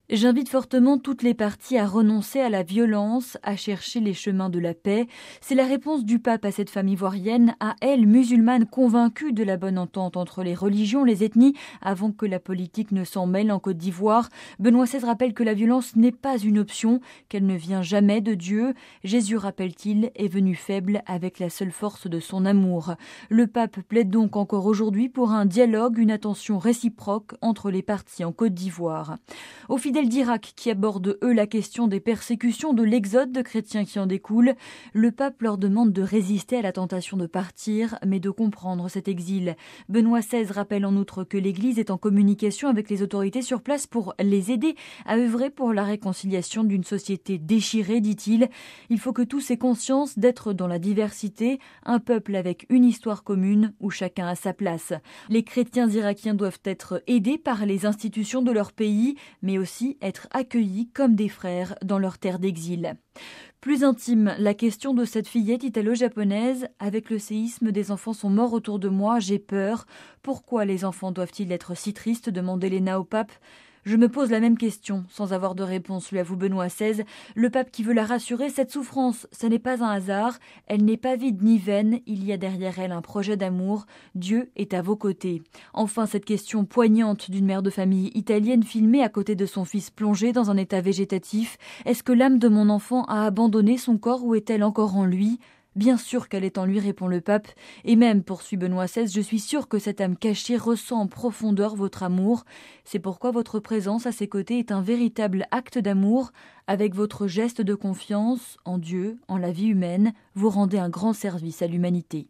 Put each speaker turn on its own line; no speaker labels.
J'invite fortement toutes les parties à renoncer à la violence, à chercher les chemins de la paix. C'est la réponse du pape à cette femme ivoirienne, à elle, musulmane convaincue de la bonne entente entre les religions, les ethnies, avant que la politique ne s'en mêle en Côte d'Ivoire. Benoît XVI rappelle que la violence n'est pas une option, qu'elle ne vient jamais de Dieu. Jésus, rappelle-t-il, est venu faible avec la seule force de son amour. Le pape plaide donc encore aujourd'hui pour un dialogue, une attention réciproque entre les parties en Côte d'Ivoire. Aux fidèles d'Irak qui abordent, eux, la question des persécutions, de l'exode de chrétiens qui en découle, le pape leur demande de résister à la tentation de partir, mais de comprendre cet exil. Benoît XVI rappelle en outre que l'Église est en communication avec les autorités sur place pour les aider à œuvrer pour la réconciliation d'une société déchirée, dit-il. Il faut que tous aient conscience d'être dans la diversité, un peuple avec une histoire commune où chacun a sa place. Les chrétiens irakiens doivent être aidés par les institutions de leur pays, mais aussi être accueillis comme des frères dans leur terre d'exil. Plus intime, la question de cette fillette italo-japonaise. Avec le séisme, des enfants sont morts autour de moi, j'ai peur. Pourquoi les enfants doivent-ils être si tristes ? Demandait Léna au pape. Je me pose la même question, sans avoir de réponse, lui avoue Benoît XVI. Le pape qui veut la rassurer, cette souffrance, ce n'est pas un hasard, elle n'est pas vide ni vaine, il y a derrière elle un projet d'amour, Dieu est à vos côtés. Enfin, cette question poignante d'une mère de famille italienne filmée à côté de son fils plongé dans un état végétatif. Est-ce que l'âme de mon enfant a abandonné son corps ou est-elle encore en lui ? Bien sûr qu'elle est en lui, répond le pape. Et même, poursuit Benoît XVI, je suis sûr que cette âme cachée ressent en profondeur votre amour. C'est pourquoi votre présence à ses côtés est un véritable acte d'amour. Avec votre geste de confiance en Dieu, en la vie humaine, vous rendez un grand service à l'humanité.